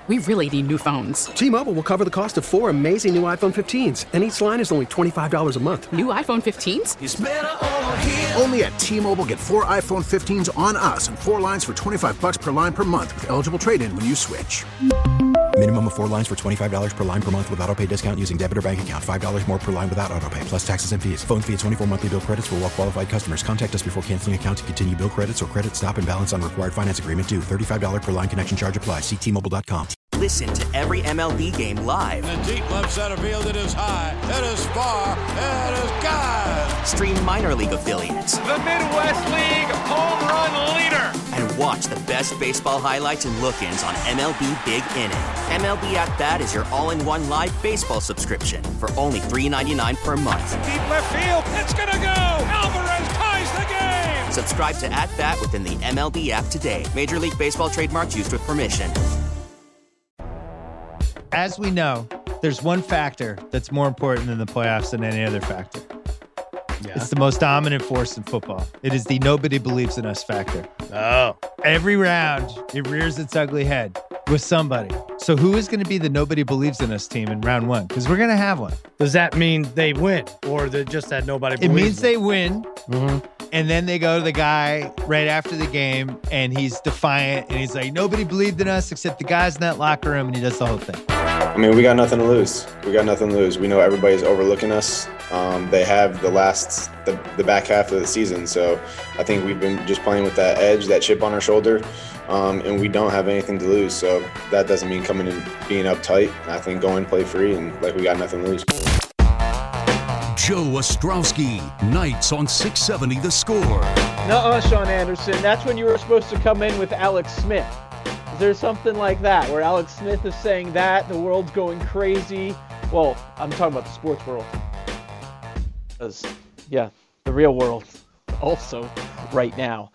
We really need new phones. T-Mobile will cover the cost of 4 amazing new iPhone 15s, and each line is only $25 a month. New iPhone 15s? It's better over here. Only at T-Mobile, get 4 iPhone 15s on us and 4 lines for $25 per line per month with eligible trade-in when you switch. Minimum of 4 lines for $25 per line per month with autopay discount using debit or bank account. $5 more per line without autopay, plus taxes and fees. Phone fee at 24 monthly bill credits for well-qualified customers. Contact us before canceling account to continue bill credits or credit stop and balance on required finance agreement due. $35 per line connection charge applies. See T-Mobile.com. Listen to every MLB game live. In the deep left center field, it is high, it is far, it is gone. Stream minor league affiliates. The Midwest League home run leader. And watch the best baseball highlights and look-ins on MLB Big Inning. MLB At Bat is your all-in-one live baseball subscription for only $3.99 per month. Deep left field, it's gonna go. Alvarez ties the game. Subscribe to At Bat within the MLB app today. Major League Baseball trademarks used with permission. As we know, there's one factor that's more important in the playoffs than any other factor. Yeah. It's the most dominant force in football. It is the nobody believes in us factor. Oh. Every round, it rears its ugly head with somebody. So who is going to be the nobody believes in us team in round one? Because we're going to have one. Does that mean they win or just that nobody believes? It means they win. Mm-hmm. And then they go to the guy right after the game, and he's defiant, and he's like, nobody believed in us except the guys in that locker room, and he does the whole thing. I mean, we got nothing to lose. We know everybody's overlooking us. They have the back half of the season, so I think we've been just playing with that edge, that chip on our shoulder, and we don't have anything to lose. So that doesn't mean coming and being uptight. I think going play free and like we got nothing to lose. Joe Ostrowski, Knights on 670 The Score. Nuh-uh, Sean Anderson. That's when you were supposed to come in with Alex Smith. Is there something like that where Alex Smith is saying that the world's going crazy? Well, I'm talking about the sports world. Because, yeah, the real world also right now.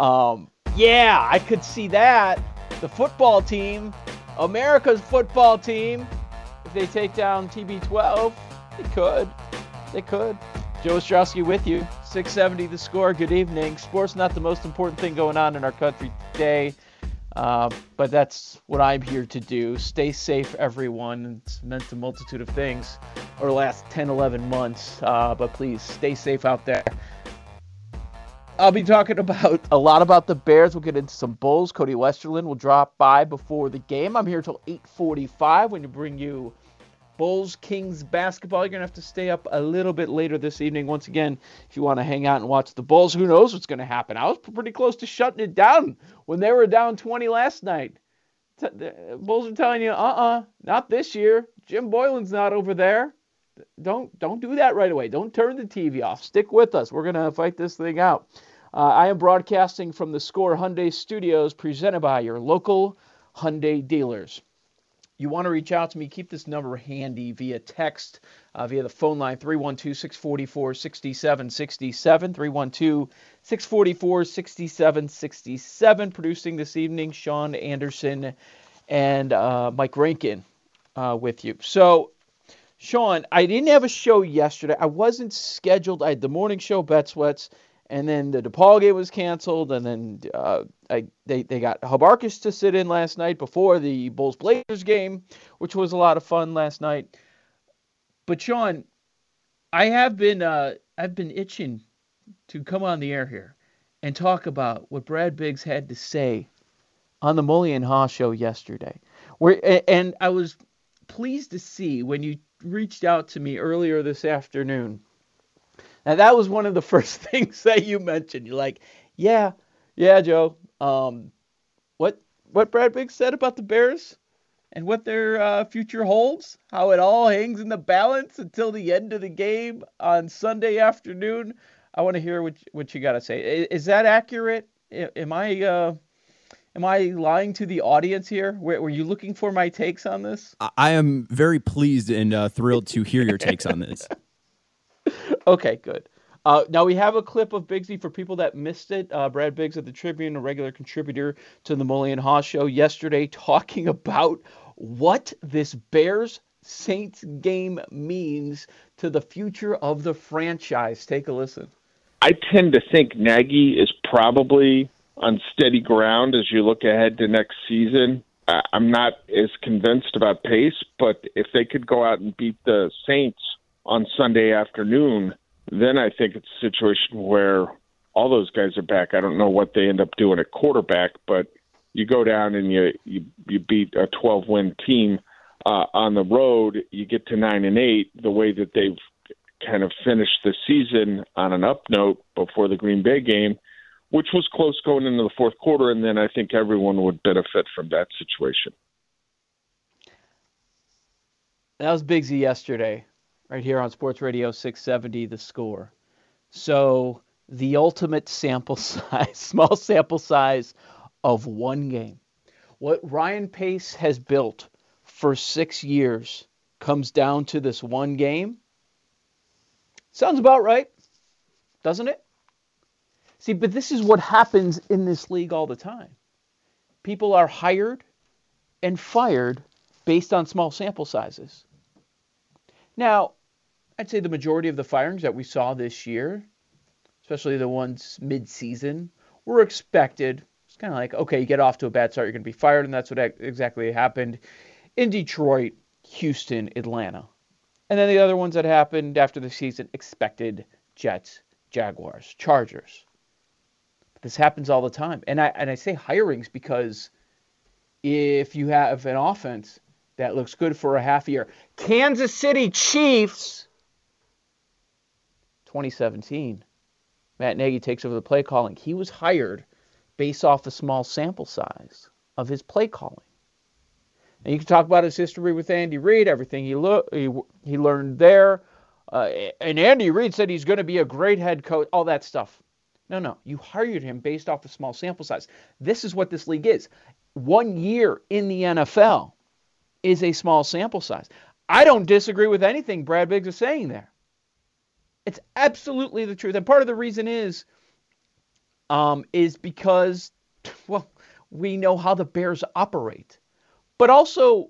Yeah, I could see that. The football team, America's football team, if they take down TB12, they could. They could. Joe Ostrowski with you. 670 The Score. Good evening. Sports not the most important thing going on in our country today, but that's what I'm here to do. Stay safe, everyone. It's meant a multitude of things over the last 10, 11 months, but please stay safe out there. I'll be talking a lot about the Bears. We'll get into some Bulls. Cody Westerlund will drop by before the game. I'm here till 8:45 when you bring you Bulls, Kings basketball. You're going to have to stay up a little bit later this evening. Once again, if you want to hang out and watch the Bulls, who knows what's going to happen. I was pretty close to shutting it down when they were down 20 last night. The Bulls are telling you, not this year. Jim Boylan's not over there. Don't do that right away. Don't turn the TV off. Stick with us. We're going to fight this thing out. I am broadcasting from the Score Hyundai Studios, presented by your local Hyundai dealers. You want to reach out to me, keep this number handy via text, via the phone line, 312-644-6767, 312-644-6767. Producing this evening, Sean Anderson and Mike Rankin with you. So, Sean, I didn't have a show yesterday. I wasn't scheduled. I had the morning show, Bet Sweats, and then the DePaul game was canceled, and then they got Habarkis to sit in last night before the Bulls-Blazers game, which was a lot of fun last night. But Sean, I've been itching to come on the air here and talk about what Brad Biggs had to say on the Mully and Haw show yesterday. And I was pleased to see when you reached out to me earlier this afternoon. Now, that was one of the first things that you mentioned. You're like, yeah, Joe. What Brad Biggs said about the Bears and what their future holds, how it all hangs in the balance until the end of the game on Sunday afternoon. I want to hear what you got to say. Is that accurate? Am I lying to the audience here? Were you looking for my takes on this? I am very pleased and thrilled to hear your takes on this. Okay, good. Now we have a clip of Biggsy for people that missed it. Brad Biggs of the Tribune, a regular contributor to the Mully and Haw show yesterday, talking about what this Bears-Saints game means to the future of the franchise. Take a listen. I tend to think Nagy is probably on steady ground as you look ahead to next season. I'm not as convinced about Pace, but if they could go out and beat the Saints on Sunday afternoon, then I think it's a situation where all those guys are back. I don't know what they end up doing at quarterback, but you go down and you beat a 12-win team on the road. You get to 9-8. The way that they've kind of finished the season on an up note before the Green Bay game, which was close going into the fourth quarter, and then I think everyone would benefit from that situation. That was Big Z yesterday, right here on Sports Radio 670, The Score. So the ultimate sample size, small sample size of one game. What Ryan Pace has built for 6 years comes down to this one game. Sounds about right, doesn't it? See, but this is what happens in this league all the time. People are hired and fired based on small sample sizes. Now, I'd say the majority of the firings that we saw this year, especially the ones mid-season, were expected. It's kind of like, okay, you get off to a bad start, you're going to be fired, and that's what exactly happened in Detroit, Houston, Atlanta. And then the other ones that happened after the season, expected: Jets, Jaguars, Chargers. This happens all the time. And I say hirings because if you have an offense that looks good for a half year, Kansas City Chiefs, 2017, Matt Nagy takes over the play calling. He was hired based off a small sample size of his play calling. And you can talk about his history with Andy Reid, everything he learned there. And Andy Reid said he's going to be a great head coach, all that stuff. No. You hired him based off a small sample size. This is what this league is. 1 year in the NFL is a small sample size. I don't disagree with anything Brad Biggs is saying there. It's absolutely the truth. And part of the reason is because, well, we know how the Bears operate. But also,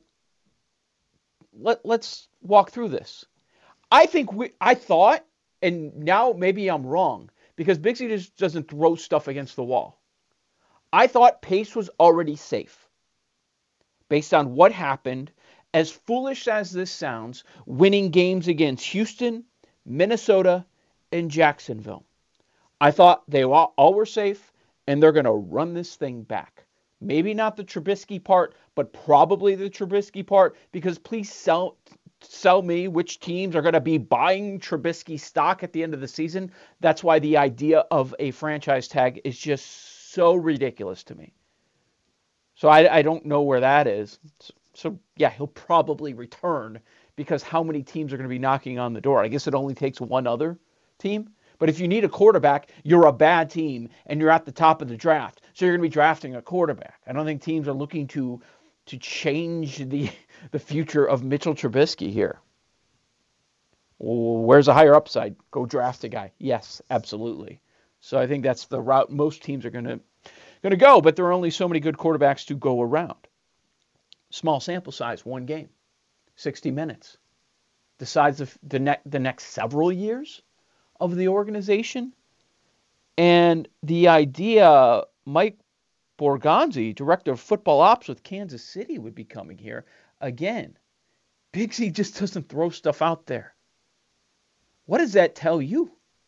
let's walk through this. I thought, and now maybe I'm wrong, because Biggsy just doesn't throw stuff against the wall. I thought Pace was already safe based on what happened. As foolish as this sounds, winning games against Houston, Minnesota, and Jacksonville. I thought they all were safe, and they're going to run this thing back. Maybe not the Trubisky part, but probably the Trubisky part, because please sell me which teams are going to be buying Trubisky stock at the end of the season. That's why the idea of a franchise tag is just so ridiculous to me. So I don't know where that is. So yeah, he'll probably return, because how many teams are going to be knocking on the door? I guess it only takes one other team. But if you need a quarterback, you're a bad team and you're at the top of the draft. So you're going to be drafting a quarterback. I don't think teams are looking to change the future of Mitchell Trubisky here. Where's a higher upside? Go draft a guy. Yes, absolutely. So I think that's the route most teams are going to go, but there are only so many good quarterbacks to go around. Small sample size, one game, 60 minutes. Decides the next several years of the organization. And the idea, Mike Borgonzi, director of football ops with Kansas City, would be coming here. Again, Biggsy just doesn't throw stuff out there. What does that tell you?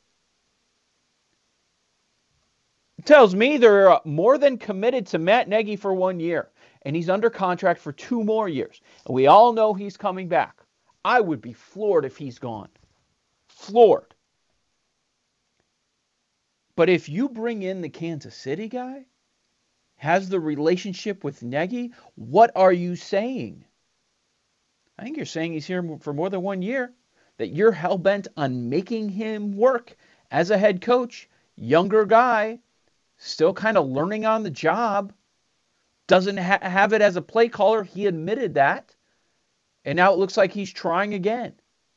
It tells me they're more than committed to Matt Nagy for 1 year, and he's under contract for 2 more years. And we all know he's coming back. I would be floored if he's gone. Floored. But if you bring in the Kansas City guy, has the relationship with Nagy, what are you saying? I think you're saying he's here for more than 1 year, that you're hell-bent on making him work as a head coach, younger guy, still kind of learning on the job, doesn't have it as a play caller. He admitted that. And now it looks like he's trying again.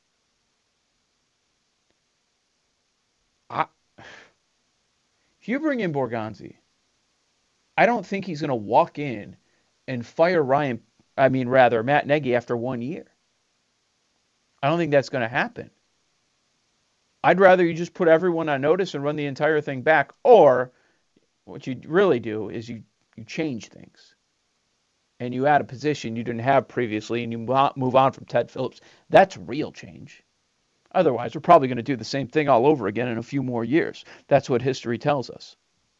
If you bring in Borgonzi, I don't think he's going to walk in and fire Matt Nagy after 1 year. I don't think that's going to happen. I'd rather you just put everyone on notice and run the entire thing back. Or what you really do is you change things. and you add a position you didn't have previously, and you move on from Ted Phillips, that's real change. Otherwise, we're probably going to do the same thing all over again in a few more years. That's what history tells us.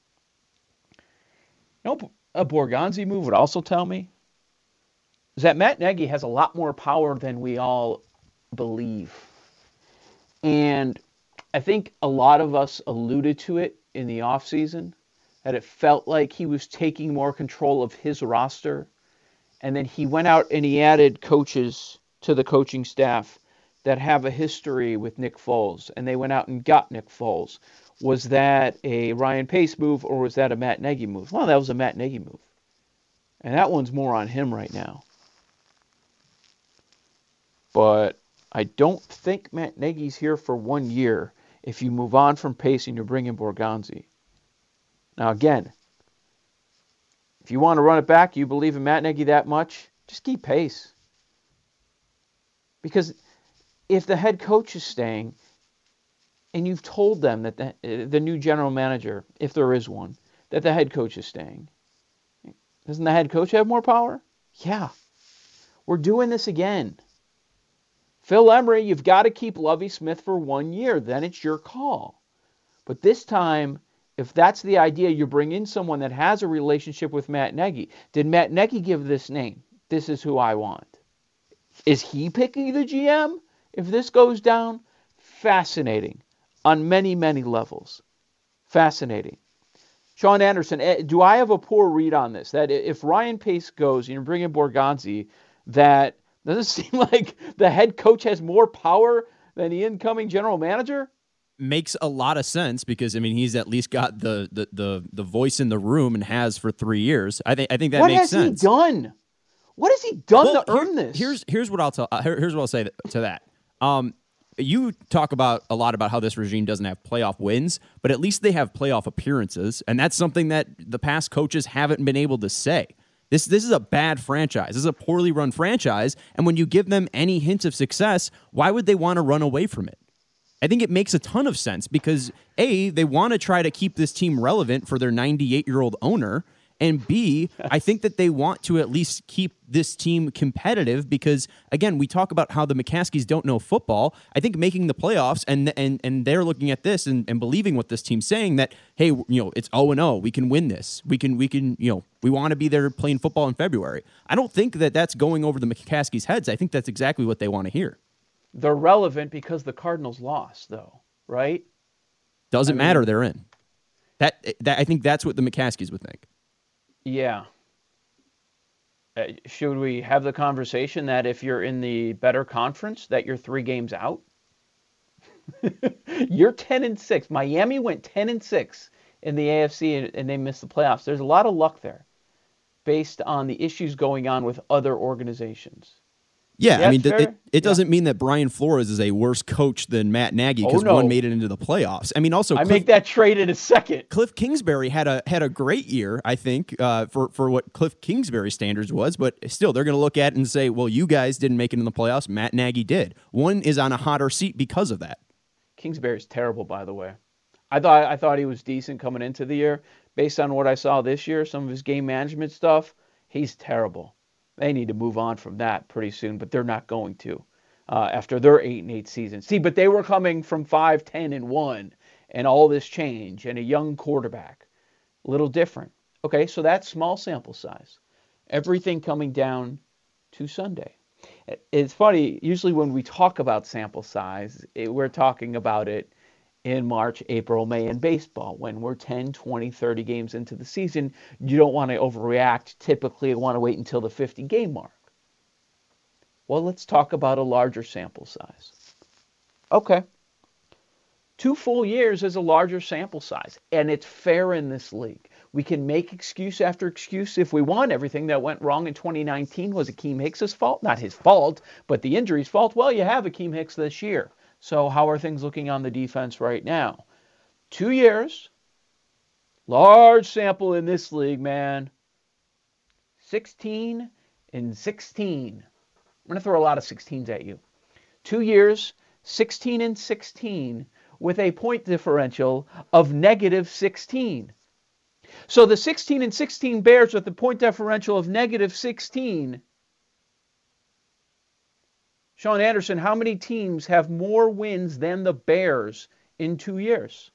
You know, a Borgonzi move would also tell me is that Matt Nagy has a lot more power than we all believe. And I think a lot of us alluded to it in the offseason, that it felt like he was taking more control of his roster. And then he went out and he added coaches to the coaching staff that have a history with Nick Foles. And they went out and got Nick Foles. Was that a Ryan Pace move or was that a Matt Nagy move? Well, that was a Matt Nagy move. And that one's more on him right now. But I don't think Matt Nagy's here for 1 year if you move on from Pace and you bring in Borgonzi. Now, again, if you want to run it back, you believe in Matt Nagy that much, just keep Pace. Because if the head coach is staying, and you've told them that the new general manager, if there is one, that the head coach is staying, doesn't the head coach have more power? Yeah. We're doing this again. Phil Emery, you've got to keep Lovie Smith for 1 year. Then it's your call. But this time, if that's the idea, you bring in someone that has a relationship with Matt Nagy. Did Matt Nagy give this name? This is who I want. Is he picking the GM? If this goes down, fascinating on many, many levels. Fascinating. Sean Anderson, do I have a poor read on this? That if Ryan Pace goes and you bring in Borgonzi, that does it seem like the head coach has more power than the incoming general manager? Makes a lot of sense because I mean he's at least got the voice in the room and has for 3 years. I think that makes sense. What has he done? What has he done to earn this? Here's what I'll tell. Here's what I'll say to that. You talk about a lot about how this regime doesn't have playoff wins, but at least they have playoff appearances, and that's something that the past coaches haven't been able to say. This is a bad franchise. This is a poorly run franchise, and when you give them any hint of success, why would they want to run away from it? I think it makes a ton of sense because A, they want to try to keep this team relevant for their 98-year-old owner, and B, I think that they want to at least keep this team competitive because, again, we talk about how the McCaskies don't know football. I think making the playoffs and they're looking at this and believing what this team's saying that, hey, it's 0-0. We can win this. We can we want to be there playing football in February. I don't think that that's going over the McCaskies' heads. I think that's exactly what they want to hear. They're relevant because the Cardinals lost, though, right? Doesn't matter. They're in. That I think that's what the McCaskies would think. Yeah. Should we have the conversation that if you're in the better conference, that you're 3 games out? You're 10-6. Miami went 10-6 in the AFC and they missed the playoffs. There's a lot of luck there based on the issues going on with other organizations. Yeah, I mean, it doesn't mean that Brian Flores is a worse coach than Matt Nagy because one made it into the playoffs. I mean, also, I make that trade in a second. Cliff Kingsbury had a great year, I think, for what Cliff Kingsbury standards was, but still, they're going to look at it and say, well, you guys didn't make it in the playoffs. Matt Nagy did. One is on a hotter seat because of that. Kingsbury's terrible, by the way. I thought he was decent coming into the year. Based on what I saw this year, some of his game management stuff, he's terrible. They need to move on from that pretty soon, but they're not going to after their 8-8 season. See, but they were coming from 5-10-1 and all this change and a young quarterback. A little different. Okay, so that's small sample size. Everything coming down to Sunday. It's funny, usually when we talk about sample size, we're talking about it in March, April, May in baseball. When we're 10, 20, 30 games into the season, you don't want to overreact. Typically, you want to wait until the 50-game mark. Well, let's talk about a larger sample size. Okay. 2 full years is a larger sample size, and it's fair in this league. We can make excuse after excuse if we want. Everything that went wrong in 2019 was Akeem Hicks' fault. Not his fault, but the injury's fault. Well, you have Akeem Hicks this year. So how are things looking on the defense right now? 2 years, large sample in this league, man. 16 and 16. I'm going to throw a lot of 16s at you. 2 years, 16 and 16, with a point differential of -16. So the 16-16 Bears with the point differential of -16. Sean Anderson, how many teams have more wins than the Bears in 2 years?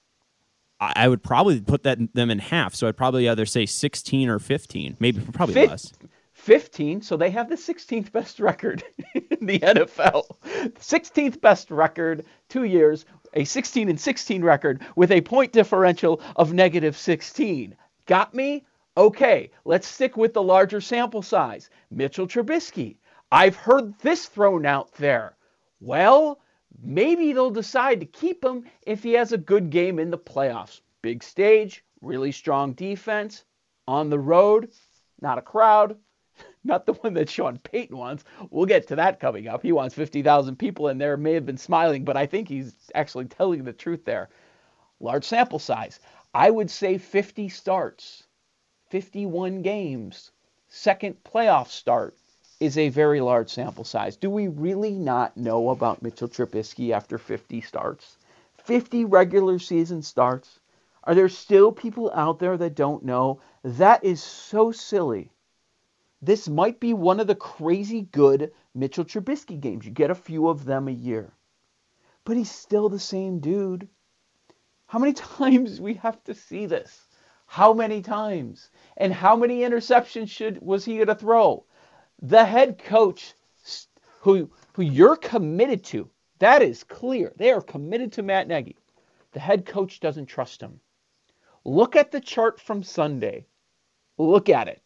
I would probably put them in half. So I'd probably either say 16 or 15, probably less. 15, so they have the 16th best record in the NFL. 16th best record, 2 years, a 16-16 record with a point differential of -16. Got me? Okay, let's stick with the larger sample size. Mitchell Trubisky. I've heard this thrown out there. Well, maybe they'll decide to keep him if he has a good game in the playoffs. Big stage, really strong defense, on the road, not a crowd. Not the one that Sean Payton wants. We'll get to that coming up. He wants 50,000 people in there. May have been smiling, but I think he's actually telling the truth there. Large sample size. I would say 50 starts, 51 games. Second playoff start is a very large sample size. Do we really not know about Mitchell Trubisky after 50 starts? 50 regular season starts? Are there still people out there that don't know? That is so silly. This might be one of the crazy good Mitchell Trubisky games. You get a few of them a year. But he's still the same dude. How many times do we have to see this? How many times? And how many interceptions was he going to throw? The head coach who you're committed to, that is clear. They are committed to Matt Nagy. The head coach doesn't trust him. Look at the chart from Sunday. Look at it.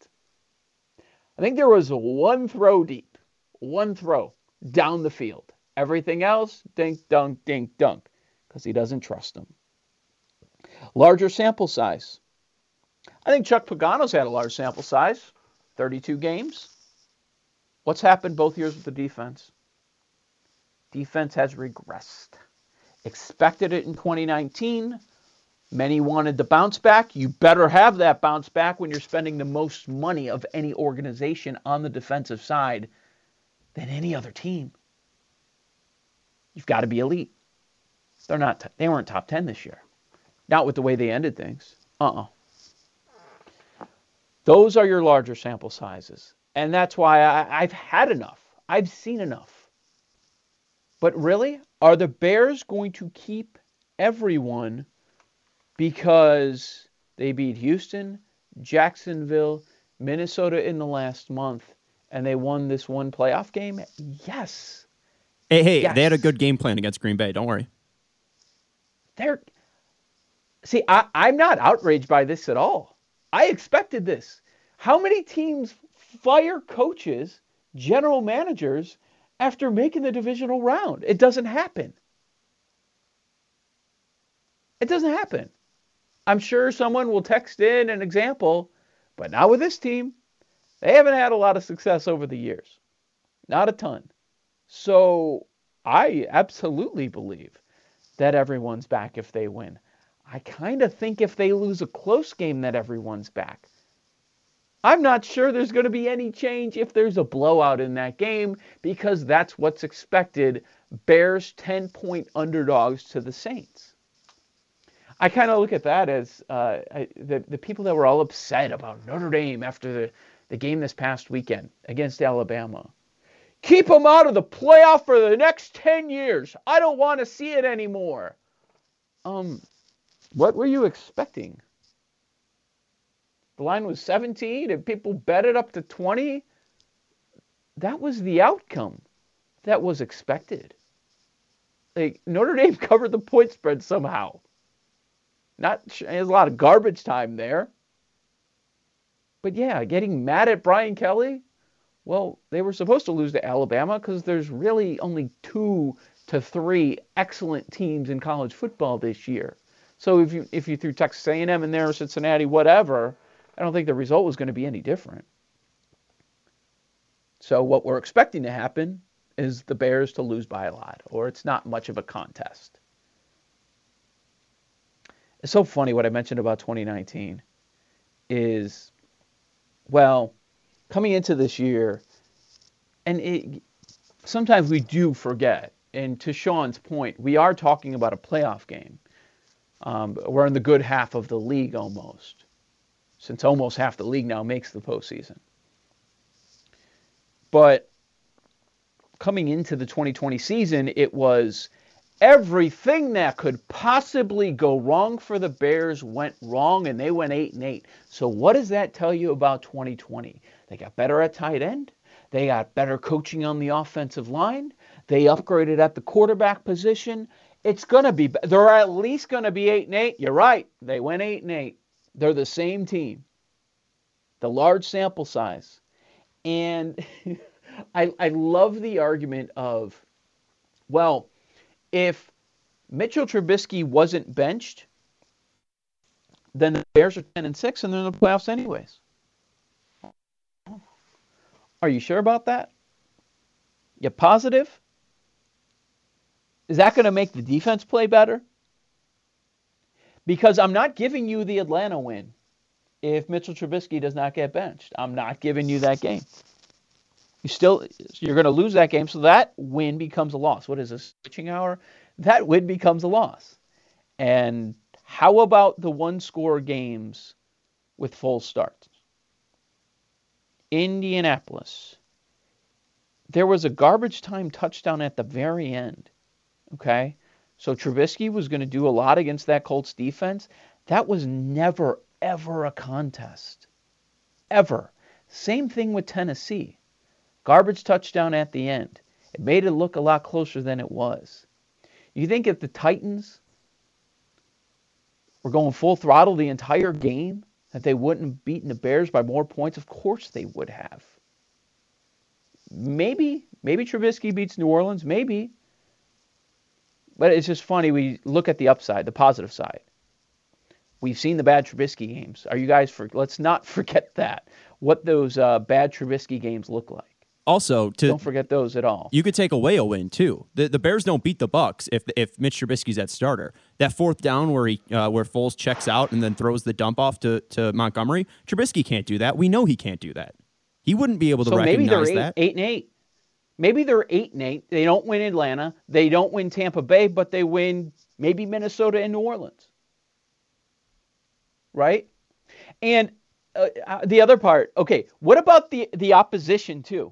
I think there was one throw deep, one throw down the field. Everything else, dink, dunk, because he doesn't trust him. Larger sample size. I think Chuck Pagano's had a large sample size, 32 games. What's happened both years with the defense? Defense has regressed. Expected it in 2019. Many wanted the bounce back. You better have that bounce back when you're spending the most money of any organization on the defensive side than any other team. You've got to be elite. They weren't top 10 this year. Not with the way they ended things. Those are your larger sample sizes. And that's why I've had enough. I've seen enough. But really, are the Bears going to keep everyone because they beat Houston, Jacksonville, Minnesota in the last month, and they won this one playoff game? Yes. Hey, yes. They had a good game plan against Green Bay. Don't worry. I'm not outraged by this at all. I expected this. How many teams fire coaches, general managers, after making the divisional round? It doesn't happen. It doesn't happen. I'm sure someone will text in an example, but not with this team. They haven't had a lot of success over the years. Not a ton. So I absolutely believe that everyone's back if they win. I kind of think if they lose a close game that everyone's back. I'm not sure there's going to be any change if there's a blowout in that game because that's what's expected. Bears 10-point underdogs to the Saints. I kind of look at that as the people that were all upset about Notre Dame after the game this past weekend against Alabama. Keep them out of the playoff for the next 10 years. I don't want to see it anymore. What were you expecting? The line was 17 and people bet it up to 20. That was the outcome that was expected. Notre Dame covered the point spread somehow. There's a lot of garbage time there. But yeah, getting mad at Brian Kelly, well, they were supposed to lose to Alabama because there's really only 2 to 3 excellent teams in college football this year. So if you threw Texas A&M in there or Cincinnati, whatever, I don't think the result was going to be any different. So what we're expecting to happen is the Bears to lose by a lot, or it's not much of a contest. It's so funny what I mentioned about 2019 is, well, coming into this year, and sometimes we do forget, and to Sean's point, we are talking about a playoff game. We're in the good half of the league almost. since almost half the league now makes the postseason. But coming into the 2020 season, it was everything that could possibly go wrong for the Bears went wrong, and they went 8-8. So what does that tell you about 2020? They got better at tight end. They got better coaching on the offensive line. They upgraded at the quarterback position. It's going to be, they're at least going to be 8-8. You're right. They went 8-8. They're the same team. The large sample size. And I love the argument of, well, if Mitchell Trubisky wasn't benched, then the Bears are 10-6 and they're in the playoffs anyways. Are you sure about that? You positive? Is that going to make the defense play better? Because I'm not giving you the Atlanta win if Mitchell Trubisky does not get benched. I'm not giving you that game. You're going to lose that game, so that win becomes a loss. What is this, switching hour? That win becomes a loss. And how about the one-score games with full starts? Indianapolis. There was a garbage time touchdown at the very end. Okay? So Trubisky was going to do a lot against that Colts defense. That was never, ever a contest. Ever. Same thing with Tennessee. Garbage touchdown at the end. It made it look a lot closer than it was. You think if the Titans were going full throttle the entire game, that they wouldn't have beaten the Bears by more points? Of course they would have. Maybe Trubisky beats New Orleans, maybe. But it's just funny, we look at the upside, the positive side. We've seen the bad Trubisky games. Let's not forget that, what those bad Trubisky games look like. Also, don't forget those at all. You could take away a win too. The Bears don't beat the Bucs if Mitch Trubisky's at starter. That fourth down where Foles checks out and then throws the dump off to Montgomery, Trubisky can't do that. We know he can't do that. He wouldn't be able to recognize that. Maybe they're 8-8. Maybe they're 8-8. They don't win Atlanta. They don't win Tampa Bay, but they win maybe Minnesota and New Orleans. Right? And the other part, okay, what about the opposition too?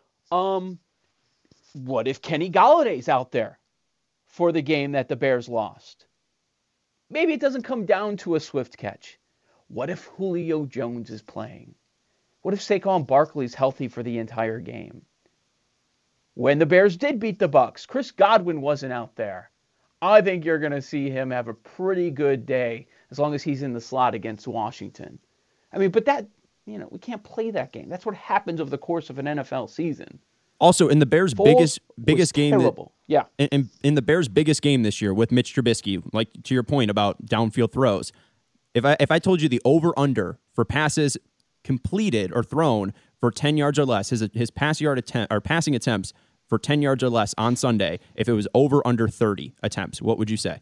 What if Kenny Galladay's out there for the game that the Bears lost? Maybe it doesn't come down to a swift catch. What if Julio Jones is playing? What if Saquon Barkley's healthy for the entire game? When the Bears did beat the Bucs, Chris Godwin wasn't out there. I think you're going to see him have a pretty good day as long as he's in the slot against Washington. I mean, but that, we can't play that game. That's what happens over the course of an NFL season. Also, in the Bears' biggest game, in the Bears' biggest game this year with Mitch Trubisky, like to your point about downfield throws, if I told you the over/under for passes completed or thrown for 10 yards or less, his passing attempts for 10 yards or less on Sunday, if it was over/under 30 attempts, what would you say?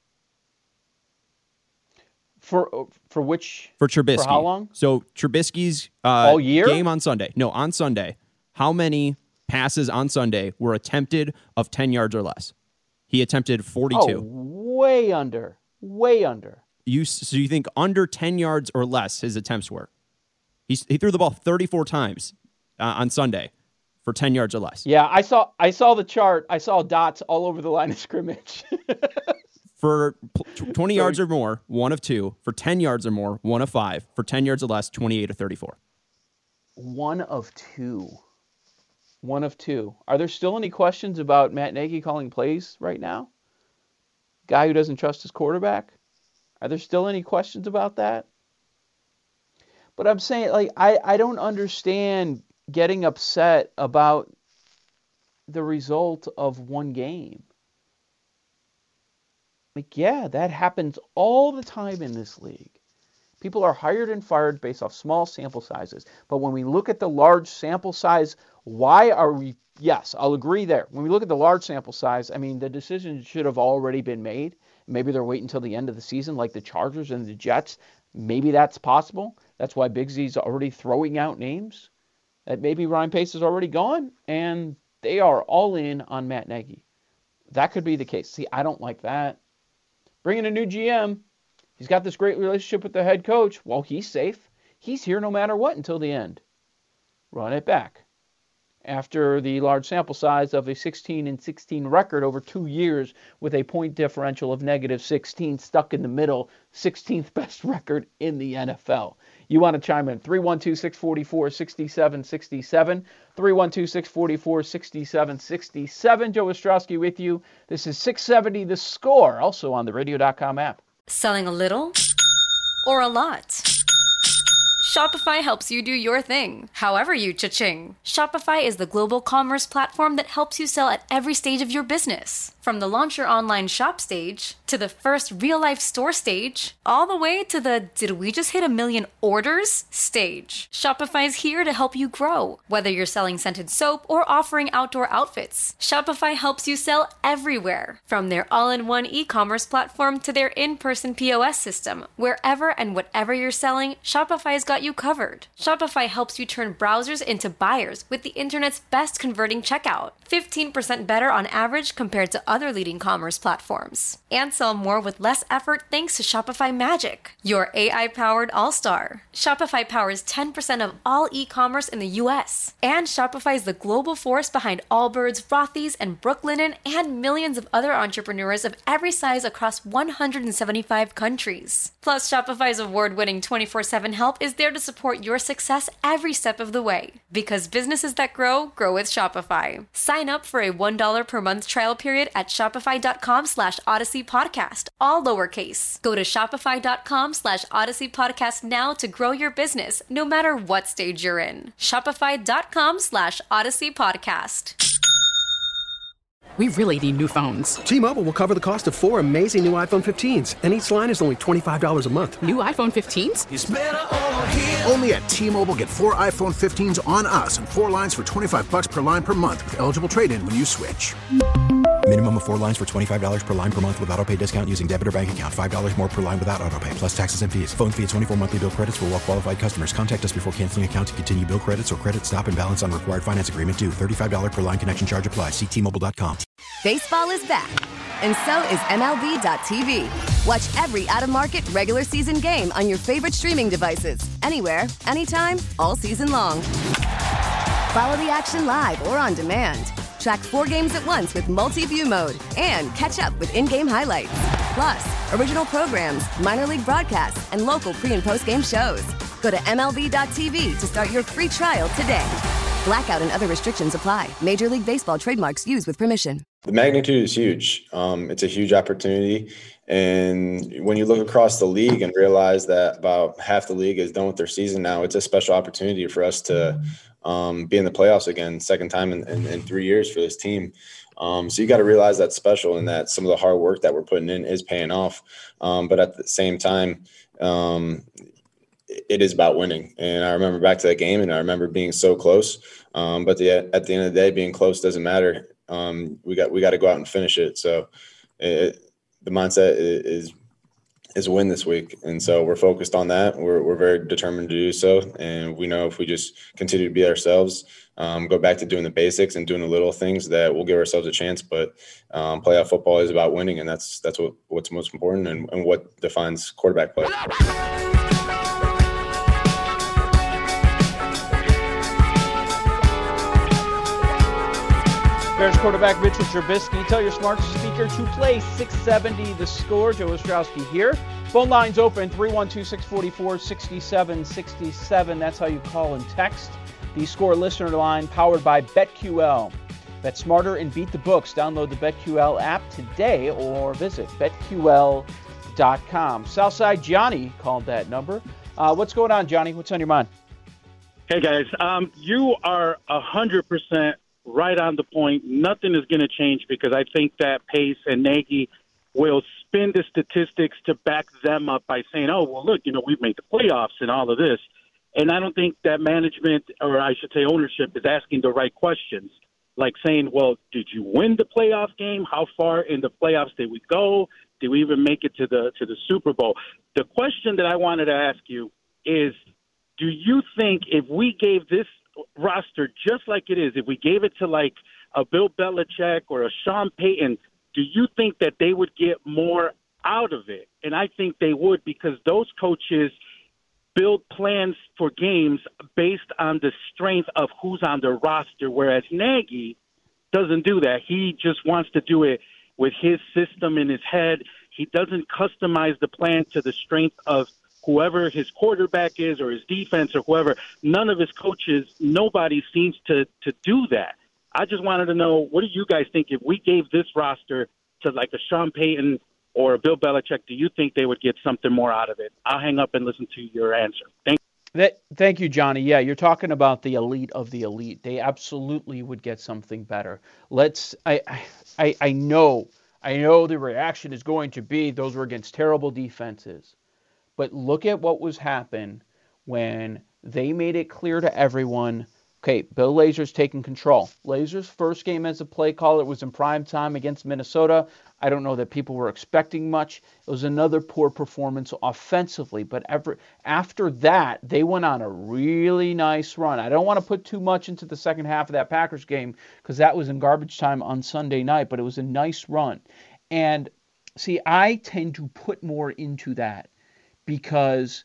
For which? For Trubisky. For how long? So Trubisky's all year? Game on Sunday. No, on Sunday. How many passes on Sunday were attempted of 10 yards or less? He attempted 42. Oh, way under. Way under. So you think under 10 yards or less his attempts were? He threw the ball 34 times on Sunday for 10 yards or less. Yeah, I saw the chart. I saw dots all over the line of scrimmage. For 20 yards or more, 1 of 2. For 10 yards or more, 1 of 5. For 10 yards or less, 28 of 34. 1 of 2. 1 of 2. Are there still any questions about Matt Nagy calling plays right now? Guy who doesn't trust his quarterback? Are there still any questions about that? But I'm saying, I don't understand getting upset about the result of one game. Yeah, that happens all the time in this league. People are hired and fired based off small sample sizes. But when we look at the large sample size, why are we... Yes, I'll agree there. When we look at the large sample size, I mean, the decision should have already been made. Maybe they're waiting until the end of the season like the Chargers and the Jets. Maybe that's possible. That's why Big Z's already throwing out names. That maybe Ryan Pace is already gone, and they are all in on Matt Nagy. That could be the case. See, I don't like that. Bring in a new GM. He's got this great relationship with the head coach. Well, he's safe. He's here no matter what until the end. Run it back. After the large sample size of a 16-16 record over 2 years with a point differential of -16, stuck in the middle, 16th best record in the NFL. You want to chime in, 312-644-6767, 312-644-6767. Joe Ostrowski with you. This is 670 The Score, also on the radio.com app. Selling a little or a lot? Shopify helps you do your thing, however you cha-ching. Shopify is the global commerce platform that helps you sell at every stage of your business. From the launch your online shop stage, to the first real-life store stage, all the way to the did we just hit 1 million orders stage. Shopify is here to help you grow. Whether you're selling scented soap or offering outdoor outfits, Shopify helps you sell everywhere. From their all-in-one e-commerce platform to their in-person POS system, wherever and whatever you're selling, Shopify's got you covered. Shopify helps you turn browsers into buyers with the internet's best converting checkout. 15% better on average compared to other leading commerce platforms. And sell more with less effort thanks to Shopify Magic, your AI-powered all-star. Shopify powers 10% of all e-commerce in the U.S. And Shopify is the global force behind Allbirds, Rothy's, and Brooklinen, and millions of other entrepreneurs of every size across 175 countries. Plus, Shopify's award-winning 24/7 help is there to support your success every step of the way. Because businesses that grow, grow with Shopify. Sign up for a $1 per month trial period at shopify.com/Odyssey Podcast, all lowercase. Go to shopify.com/Odyssey Podcast now to grow your business, no matter what stage you're in. Shopify.com/Odyssey Podcast. We really need new phones. T-Mobile will cover the cost of 4 amazing new iPhone 15s, and each line is only $25 a month. New iPhone 15s? It's better over here. Only at T-Mobile, get 4 iPhone 15s on us and 4 lines for $25 per line per month with eligible trade-in when you switch. Minimum of 4 lines for $25 per line per month with autopay discount using debit or bank account. $5 more per line without autopay, plus taxes and fees. Phone fee at 24 monthly bill credits for well-qualified customers. Contact us before canceling account to continue bill credits or credit stop and balance on required finance agreement due. $35 per line connection charge applies. See T-Mobile.com. Baseball is back, and so is MLB.tv. Watch every out-of-market regular season game on your favorite streaming devices. Anywhere, anytime, all season long. Follow the action live or on demand. Track 4 games at once with multi-view mode and catch up with in-game highlights. Plus, original programs, minor league broadcasts, and local pre- and post-game shows. Go to MLB.tv to start your free trial today. Blackout and other restrictions apply. Major League Baseball trademarks used with permission. The magnitude is huge. It's a huge opportunity. And when you look across the league and realize that about half the league is done with their season now, it's a special opportunity for us to be in the playoffs again, second time in 3 years for this team. So you got to realize that's special and that some of the hard work that we're putting in is paying off. But at the same time, it is about winning. And I remember back to that game, and I remember being so close. But at the end of the day, being close doesn't matter. We got to go out and finish it. So the mindset is win this week. And so we're focused on that. We're very determined to do so. And we know if we just continue to be ourselves, go back to doing the basics and doing the little things, that we'll give ourselves a chance. But playoff football is about winning, and that's what's most important and what defines quarterback play. Bears quarterback Mitchell Trubisky. Tell your smart speaker to play 670 The Score. Joe Ostrowski here. Phone lines open, 312-644-6767. That's how you call and text. The Score listener line powered by BetQL. Bet smarter and beat the books. Download the BetQL app today or visit betql.com. Southside Johnny called that number. What's going on, Johnny? What's on your mind? Hey, guys. You are 100% right on the point. Nothing is going to change because I think that Pace and Nagy will spin the statistics to back them up by saying, oh, well, look, we've made the playoffs and all of this. And I don't think that management, or I should say ownership, is asking the right questions, like saying, well, did you win the playoff game? How far in the playoffs did we go? Did we even make it to the Super Bowl? The question that I wanted to ask you is, do you think if we gave this roster just like it is, if we gave it to like a Bill Belichick or a Sean Payton, do you think that they would get more out of it? And I think they would, because those coaches build plans for games based on the strength of who's on the roster, whereas Nagy doesn't do that. He just wants to do it with his system in his head. He doesn't customize the plan to the strength of whoever his quarterback is or his defense or whoever. None of his coaches, nobody seems to do that. I just wanted to know, what do you guys think if we gave this roster to like a Sean Payton or a Bill Belichick? Do you think they would get something more out of it? I'll hang up and listen to your answer. Thank you, Johnny. Yeah, you're talking about the elite of the elite. They absolutely would get something better. I know the reaction is going to be those were against terrible defenses. But look at what was happening when they made it clear to everyone, okay, Bill Lazor's taking control. Lazor's first game as a play caller was in prime time against Minnesota. I don't know that people were expecting much. It was another poor performance offensively. But after that, they went on a really nice run. I don't want to put too much into the second half of that Packers game because that was in garbage time on Sunday night, but it was a nice run. And see, I tend to put more into that because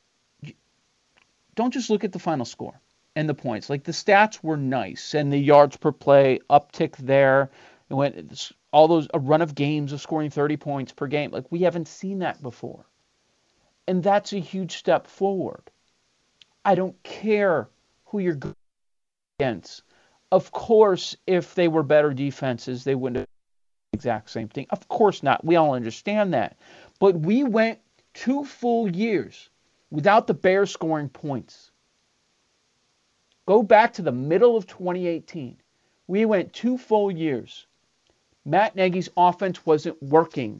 don't just look at the final score and the points. Like the stats were nice and the yards per play uptick there. It went a run of games of scoring 30 points per game. Like we haven't seen that before. And that's a huge step forward. I don't care who you're going against. Of course, if they were better defenses, they wouldn't have done the exact same thing. Of course not. We all understand that. But we went 2 full years without the Bears scoring points. Go back to the middle of 2018. We went 2 full years. Matt Nagy's offense wasn't working.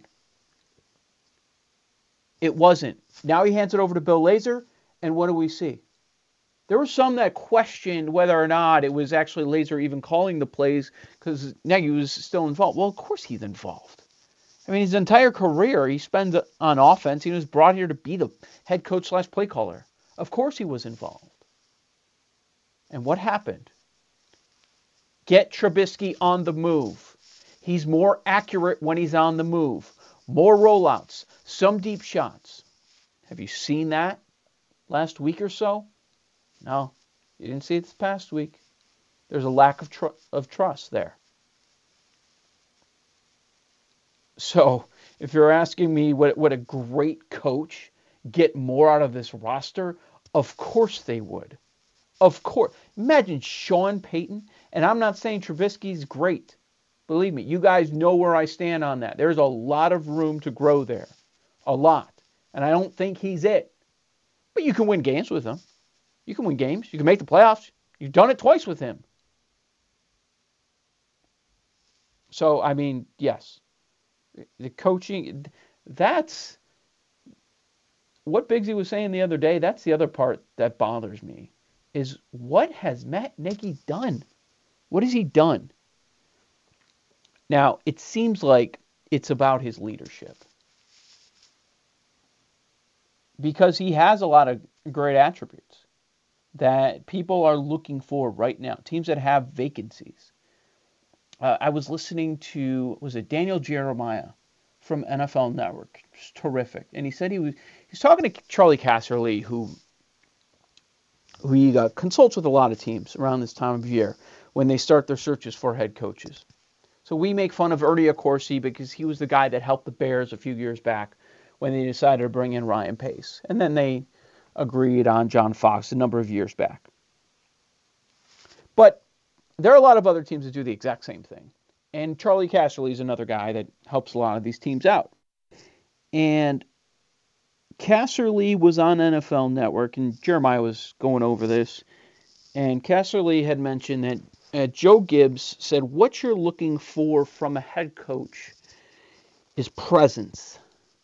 It wasn't. Now he hands it over to Bill Lazor, and what do we see? There were some that questioned whether or not it was actually Lazor even calling the plays because Nagy was still involved. Well, of course he's involved. I mean, his entire career he spends on offense. He was brought here to be the head coach / play caller. Of course he was involved. And what happened? Get Trubisky on the move. He's more accurate when he's on the move. More rollouts, some deep shots. Have you seen that last week or so? No, you didn't see it this past week. There's a lack of trust there. So if you're asking me what a great coach get more out of this roster, of course they would. Of course. Imagine Sean Payton, and I'm not saying Trubisky's great. Believe me, you guys know where I stand on that. There's a lot of room to grow there. A lot. And I don't think he's it. But you can win games with him. You can win games. You can make the playoffs. You've done it twice with him. So, I mean, yes. The coaching, that's what Bigsy was saying the other day. That's the other part that bothers me. Is what has Matt Nagy done? What has he done? Now, it seems like it's about his leadership. Because he has a lot of great attributes that people are looking for right now. Teams that have vacancies. I was listening to, was it Daniel Jeremiah from NFL Network? It's terrific. And he said he was talking to Charlie Casserly, who he consults with a lot of teams around this time of year when they start their searches for head coaches. So we make fun of Ernie Accorsi because he was the guy that helped the Bears a few years back when they decided to bring in Ryan Pace. And then they agreed on John Fox a number of years back. But there are a lot of other teams that do the exact same thing. And Charlie Casserly is another guy that helps a lot of these teams out. And Casserly was on NFL Network, and Jeremiah was going over this. And Casserly had mentioned that Joe Gibbs said, what you're looking for from a head coach is presence.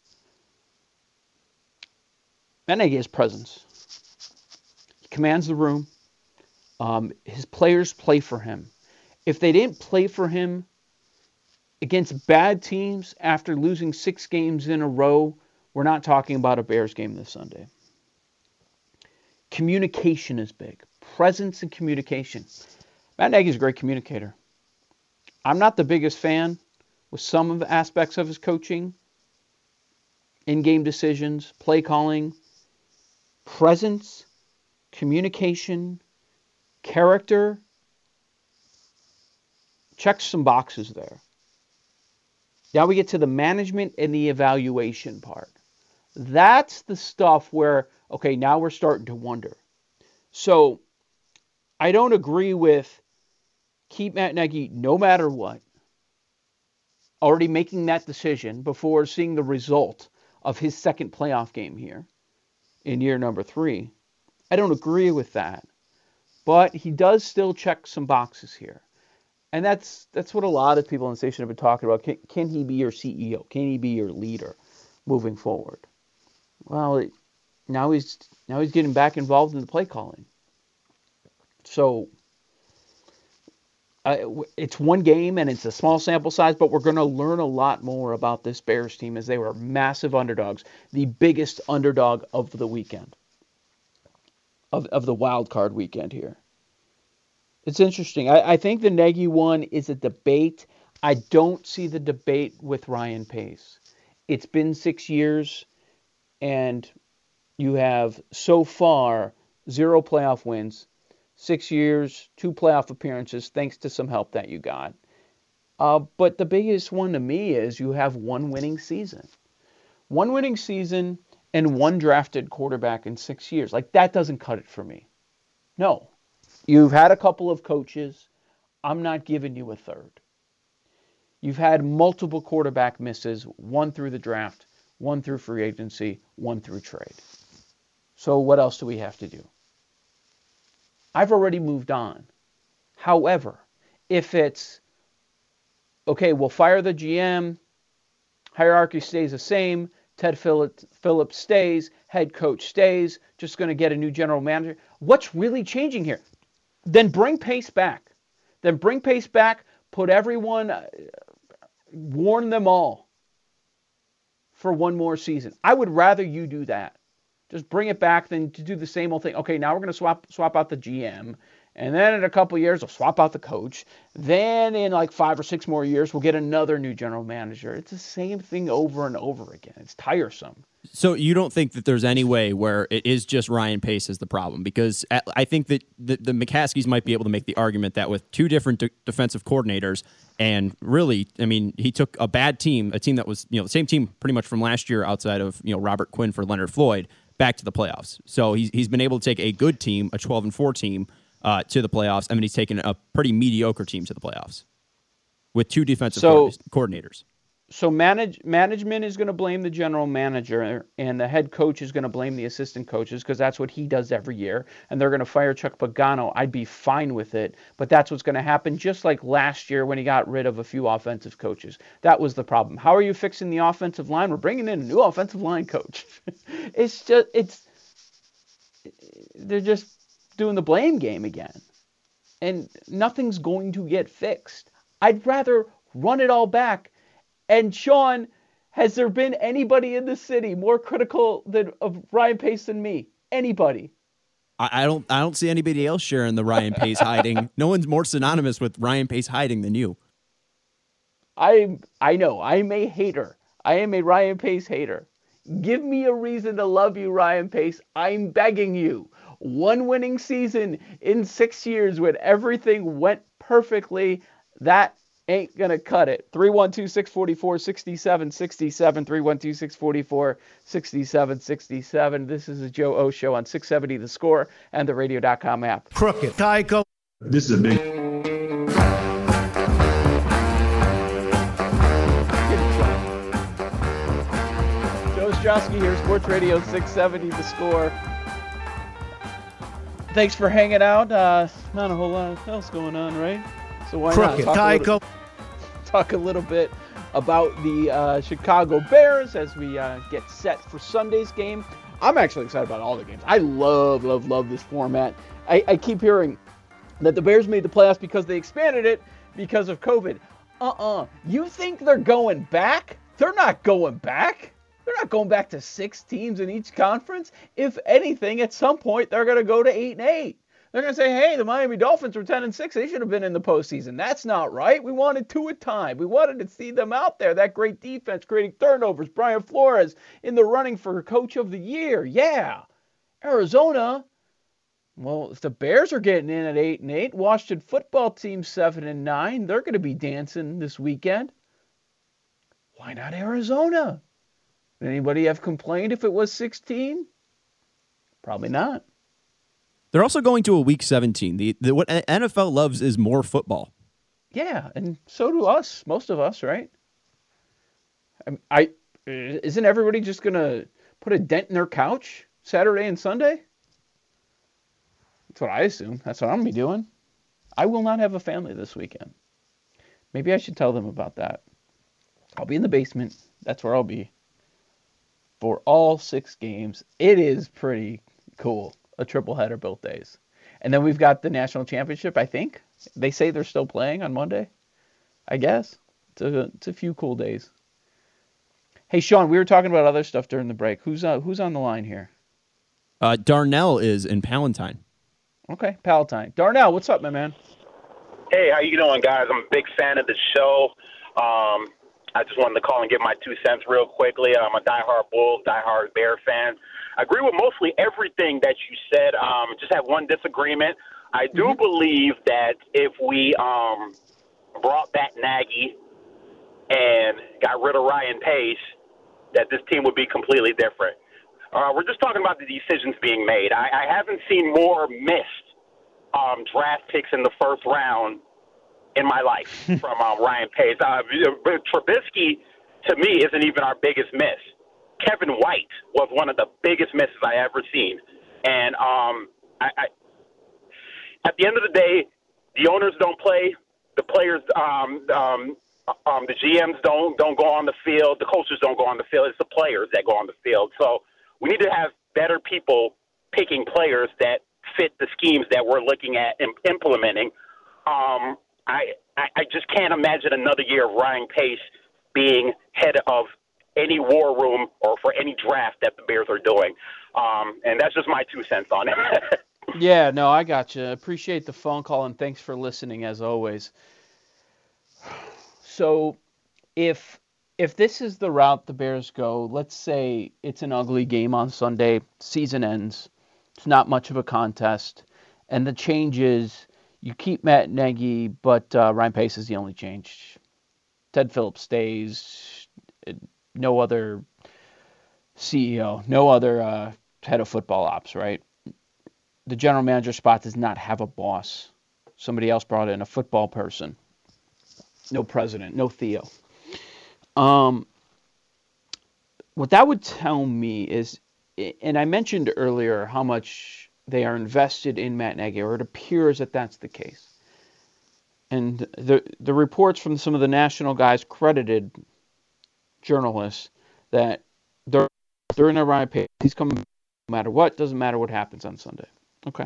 Matt Nagy has presence. He commands the room. His players play for him. If they didn't play for him against bad teams after losing 6 games in a row, we're not talking about a Bears game this Sunday. Communication is big. Presence and communication. Matt Nagy is a great communicator. I'm not the biggest fan with some of the aspects of his coaching, in-game decisions, play calling. presence, communication, character. Checks some boxes there. Now we get to the management and the evaluation part. That's the stuff where, okay, now we're starting to wonder. So I don't agree with keep Matt Nagy no matter what. Already making that decision before seeing the result of his second playoff game here in year number 3. I don't agree with that. But he does still check some boxes here. And that's what a lot of people on the station have been talking about. Can he be your CEO? Can he be your leader moving forward? Well, now he's getting back involved in the play calling. So it's one game and it's a small sample size, but we're going to learn a lot more about this Bears team as they were massive underdogs, the biggest underdog of the weekend, of the wild card weekend here. It's interesting. I think the Nagy one is a debate. I don't see the debate with Ryan Pace. It's been 6 years, and you have so far 0 playoff wins, 6 years, 2 playoff appearances, thanks to some help that you got. But the biggest one to me is you have 1 winning season. 1 winning season and 1 drafted quarterback in 6 years. Like, that doesn't cut it for me. No. You've had a couple of coaches. I'm not giving you a third. You've had multiple quarterback misses, 1 through the draft, 1 through free agency, 1 through trade. So what else do we have to do? I've already moved on. However, if it's, okay, we'll fire the GM, hierarchy stays the same, Ted Phillips stays, head coach stays, just going to get a new general manager. What's really changing here? Then bring Pace back. Put everyone, warn them all for 1 more season. I would rather you do that. Just bring it back than to do the same old thing. Okay, now we're going to swap out the GM. And then in a couple of years, we'll swap out the coach. Then in like 5 or 6 more years, we'll get another new general manager. It's the same thing over and over again. It's tiresome. So you don't think that there's any way where it is just Ryan Pace is the problem? Because I think that the McCaskies might be able to make the argument that with 2 different defensive coordinators, and really, I mean, he took a bad team, a team that was, the same team pretty much from last year outside of, Robert Quinn for Leonard Floyd, back to the playoffs. So he's been able to take a good team, a 12-4 team, to the playoffs. I mean, he's taken a pretty mediocre team to the playoffs with 2 defensive coordinators. So management is going to blame the general manager, and the head coach is going to blame the assistant coaches because that's what he does every year. And they're going to fire Chuck Pagano. I'd be fine with it, but that's what's going to happen. Just like last year when he got rid of a few offensive coaches, that was the problem. How are you fixing the offensive line? We're bringing in a new offensive line coach. They're just doing the blame game again, and nothing's going to get fixed. I'd rather run it all back. And Sean, has there been anybody in the city more critical of Ryan Pace than me? Anybody? I don't see anybody else sharing the Ryan Pace hiding. No one's more synonymous with Ryan Pace hiding than you. I know. I'm a hater. I am a Ryan Pace hater. Give me a reason to love you, Ryan Pace. I'm begging you. 1 winning season in 6 years when everything went perfectly. That ain't gonna cut it. 312-644-6767. 312-644-6767. This is a Joe O Show on 670 The Score and the radio.com app. Crooked. Tyco. This is a big... Joe Ostrowski here, Sports Radio 670 The Score. Thanks for hanging out. Not a whole lot else going on, right? So why Crooked. not talk a little bit about the Chicago Bears as we get set for Sunday's game. I'm actually excited about all the games. I love this format. I keep hearing that the Bears made the playoffs because they expanded it because of COVID. You think they're going back? They're not going back. They're not going back to 6 teams in each conference. If anything, at some point, they're going to go to 8-8. They're going to say, hey, the Miami Dolphins were 10-6. They should have been in the postseason. That's not right. We wanted 2 at a time. We wanted to see them out there. That great defense, creating turnovers. Brian Flores in the running for Coach of the Year. Yeah. Arizona. Well, if the Bears are getting in at 8-8, Washington football team 7-9, they're going to be dancing this weekend. Why not Arizona? Anybody have complained if it was 16? Probably not. They're also going to a week 17. What NFL loves is more football. Yeah, and so do us, most of us, right? Isn't everybody just going to put a dent in their couch Saturday and Sunday? That's what I assume. That's what I'm going to be doing. I will not have a family this weekend. Maybe I should tell them about that. I'll be in the basement. That's where I'll be for all 6 games. It is pretty cool. A triple header both days. And then we've got the national championship, I think. They say they're still playing on Monday. I guess. It's a few cool days. Hey, Sean, we were talking about other stuff during the break. Who's on the line here? Darnell is in Palatine. Okay, Palatine. Darnell, what's up, my man? Hey, how you doing, guys? I'm a big fan of the show. I just wanted to call and give my 2 cents real quickly. I'm a diehard Bulls, diehard Bear fan. I agree with mostly everything that you said. Just have one disagreement. I do believe that if we brought back Nagy and got rid of Ryan Pace, that this team would be completely different. We're just talking about the decisions being made. I haven't seen more missed draft picks in the first round in my life from Ryan Pace. Trubisky, to me, isn't even our biggest miss. Kevin White was one of the biggest misses I ever seen. And at the end of the day, the owners don't play. The players, the GMs don't go on the field. The coaches don't go on the field. It's the players that go on the field. So we need to have better people picking players that fit the schemes that we're looking at implementing. I just can't imagine another year of Ryan Pace being head of any war room or for any draft that the Bears are doing. And that's just my 2 cents on it. Yeah, no, I got you. Appreciate the phone call, and thanks for listening as always. So if this is the route the Bears go, let's say it's an ugly game on Sunday, season ends, it's not much of a contest, and the change is you keep Matt Nagy, but Ryan Pace is the only change. Ted Phillips stays, no other CEO, no other head of football ops, right? The general manager spot does not have a boss. Somebody else brought in a football person. No president, no Theo. What that would tell me is, and I mentioned earlier how much they are invested in Matt Nagy, or it appears that that's the case. And the reports from some of the national guys credited journalists that they're in a Ryan Pace. He's coming no matter what. Doesn't matter what happens on Sunday. Okay.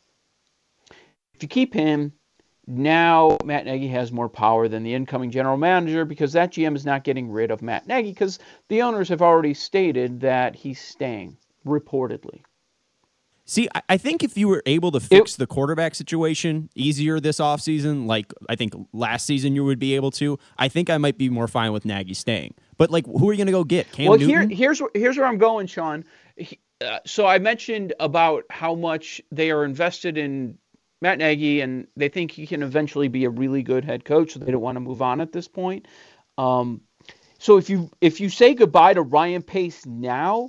If you keep him, now Matt Nagy has more power than the incoming general manager because that GM is not getting rid of Matt Nagy because the owners have already stated that he's staying, reportedly. See, I think if you were able to fix the quarterback situation easier this offseason, like I think last season you would be able to, I think I might be more fine with Nagy staying. But, like, who are you going to go get? Cam Newton? Here's where I'm going, Sean. So I mentioned about how much they are invested in Matt Nagy, and they think he can eventually be a really good head coach, so they don't want to move on at this point. So if you say goodbye to Ryan Pace now,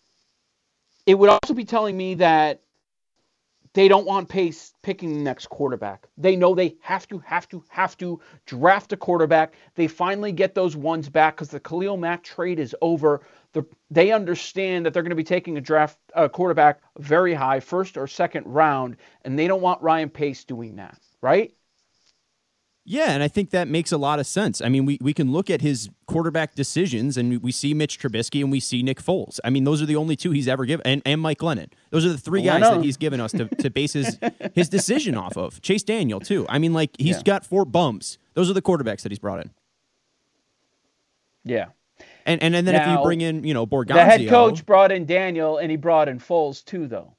it would also be telling me that they don't want Pace picking the next quarterback. They know they have to draft a quarterback. They finally get those ones back because the Khalil Mack trade is over. They understand that they're going to be taking a quarterback very high, first or second round, and they don't want Ryan Pace doing that, right? Yeah, and I think that makes a lot of sense. I mean, we can look at his quarterback decisions, and we see Mitch Trubisky and we see Nick Foles. I mean, those are the only two he's ever given, and Mike Glennon. Those are the three guys that he's given us to base his decision off of. Chase Daniel, too. I mean, like, he's got 4 bumps. Those are the quarterbacks that he's brought in. Yeah. And then now, if you bring in, Borgonzio. The head coach brought in Daniel, and he brought in Foles, too, though.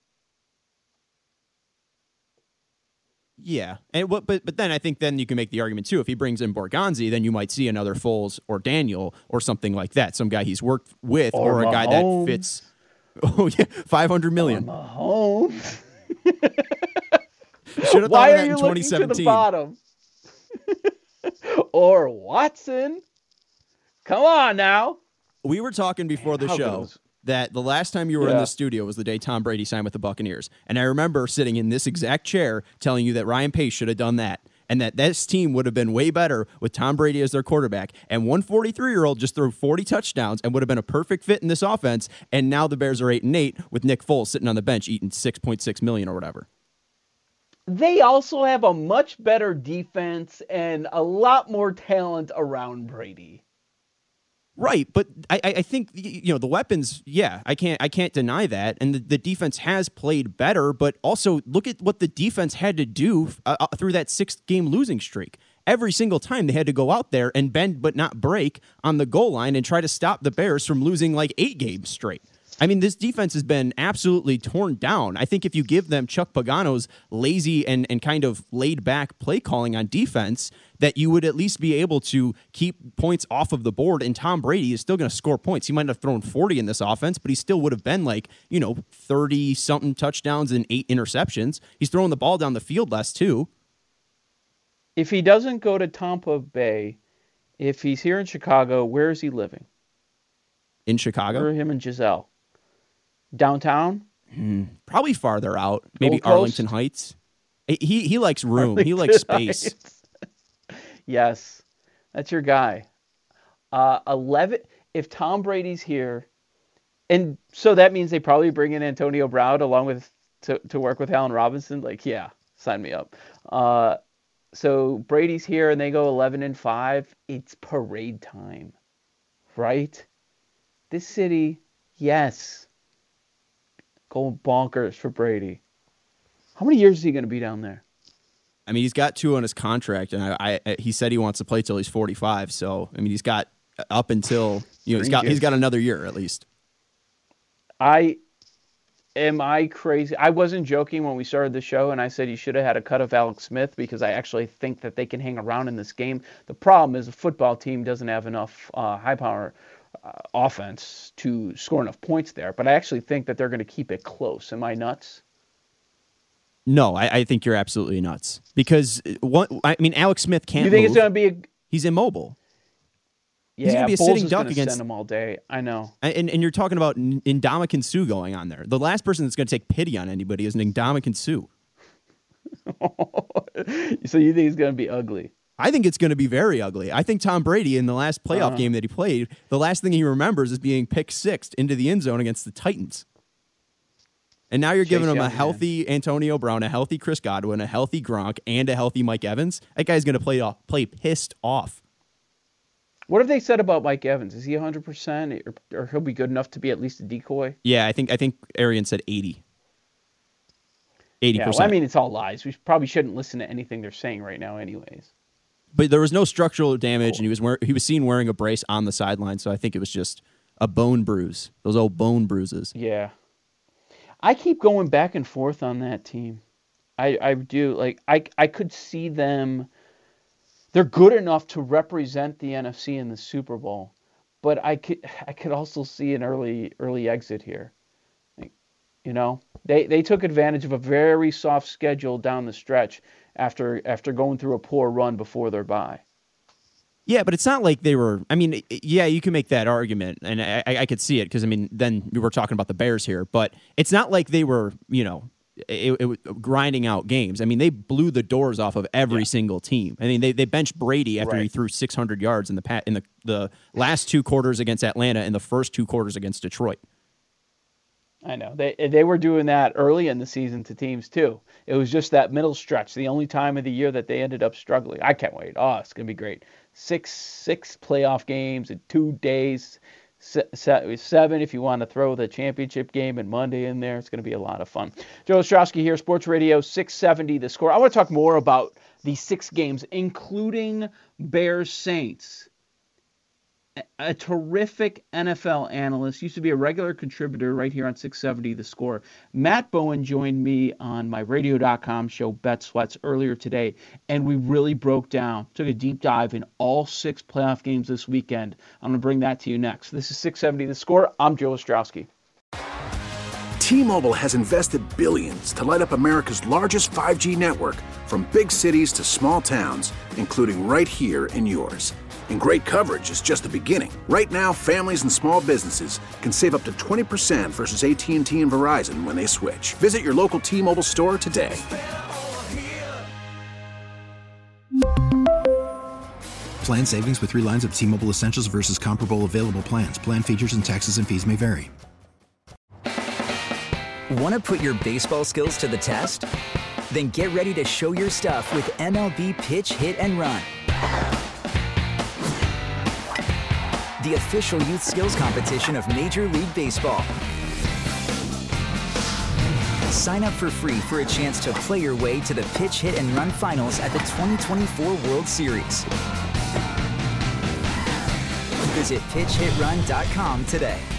Yeah, but then I think then you can make the argument too. If he brings in Borgonzi, then you might see another Foles or Daniel or something like that. Some guy he's worked with or a guy that fits Oh yeah, $500 million. Mahomes. Should have thought Why of are that you in looking 2017. to the bottom? Or Watson. Come on now. We were talking before the How good show was- that the last time you were in Yeah. the studio was the day Tom Brady signed with the Buccaneers. And I remember sitting in this exact chair telling you that Ryan Pace should have done that. And that this team would have been way better with Tom Brady as their quarterback. And one 43-year-old just threw 40 touchdowns and would have been a perfect fit in this offense. And now the Bears are 8-8 with Nick Foles sitting on the bench eating $6.6 million or whatever. They also have a much better defense and a lot more talent around Brady. Right, but I think the weapons. Yeah, I can't deny that, and the defense has played better. But also look at what the defense had to do through that 6-game losing streak. Every single time they had to go out there and bend but not break on the goal line and try to stop the Bears from losing like 8 games straight. I mean, this defense has been absolutely torn down. I think if you give them Chuck Pagano's lazy and kind of laid-back play calling on defense, that you would at least be able to keep points off of the board, and Tom Brady is still going to score points. He might have thrown 40 in this offense, but he still would have been 30-something touchdowns and 8 interceptions. He's throwing the ball down the field less, too. If he doesn't go to Tampa Bay, if he's here in Chicago, where is he living? In Chicago? Where are him and Giselle? Downtown? Probably farther out. Maybe Gold Coast? Arlington Heights. He likes room. He likes space. Heights. Yes, that's your guy. 11. If Tom Brady's here, and so that means they probably bring in Antonio Brown along with to work with Allen Robinson. Yeah, sign me up. So Brady's here and they go 11-5. It's parade time, right? This city, yes, going bonkers for Brady. How many years is he going to be down there? I mean, he's got 2 on his contract, and he said he wants to play till he's 45. So, I mean, he's got up until he's got another year at least. Am I crazy? I wasn't joking when we started the show, and I said you should have had a cut of Alex Smith because I actually think that they can hang around in this game. The problem is the football team doesn't have enough high-power offense to score enough points there. But I actually think that they're going to keep it close. Am I nuts? No, I think you're absolutely nuts because Alex Smith can't. You think move. It's going to be? He's immobile. Yeah, he's going to be a Bulls sitting duck against send him all day. I know. And you're talking about Ndamukong Suh going on there. The last person that's going to take pity on anybody is Ndamukong Suh. So you think he's going to be ugly? I think it's going to be very ugly. I think Tom Brady in the last playoff game that he played, the last thing he remembers is being picked sixth into the end zone against the Titans. And now you're giving him a healthy Antonio Brown, a healthy Chris Godwin, a healthy Gronk, and a healthy Mike Evans. That guy's going to play pissed off. What have they said about Mike Evans? Is he 100%, or he'll be good enough to be at least a decoy? Yeah, I think Arian said 80. 80%. Yeah, well, I mean, it's all lies. We probably shouldn't listen to anything they're saying right now anyways. But there was no structural damage, and he was seen wearing a brace on the sideline, so I think it was just a bone bruise. Those old bone bruises. Yeah. I keep going back and forth on that team. I do. I could see them. They're good enough to represent the NFC in the Super Bowl, but I could also see an early exit here. They took advantage of a very soft schedule down the stretch after going through a poor run before their bye. Yeah, but it's not like they were. I mean, yeah, you can make that argument, and I could see it because then we were talking about the Bears here, but it's not like they were, grinding out games. I mean, they blew the doors off of every single team. I mean, they benched Brady after he threw 600 yards in the last 2 quarters against Atlanta and the first 2 quarters against Detroit. I know. They were doing that early in the season to teams too. It was just that middle stretch, the only time of the year that they ended up struggling. I can't wait. Oh, it's going to be great. 6 playoff games in 2 days. 7 if you want to throw the championship game and Monday in there. It's going to be a lot of fun. Joe Ostrowski here, Sports Radio 670 The Score. I want to talk more about these 6 games, including Bears Saints. A terrific NFL analyst, used to be a regular contributor right here on 670 The Score. Matt Bowen joined me on my radio.com show Bet Sweats earlier today, and we really took a deep dive in all 6 playoff games this weekend. I'm going to bring that to you next. This is 670 The Score. I'm Joe Ostrowski. T-Mobile has invested billions to light up America's largest 5G network, from big cities to small towns, including right here in yours. And great coverage is just the beginning. Right now, families and small businesses can save up to 20% versus AT&T and Verizon when they switch. Visit your local T-Mobile store today. Plan savings with 3 lines of T-Mobile Essentials versus comparable available plans. Plan features and taxes and fees may vary. Want to put your baseball skills to the test? Then get ready to show your stuff with MLB Pitch, Hit, and Run. The official youth skills competition of Major League Baseball. Sign up for free for a chance to play your way to the Pitch, Hit, and Run finals at the 2024 World Series. Visit PitchHitRun.com today.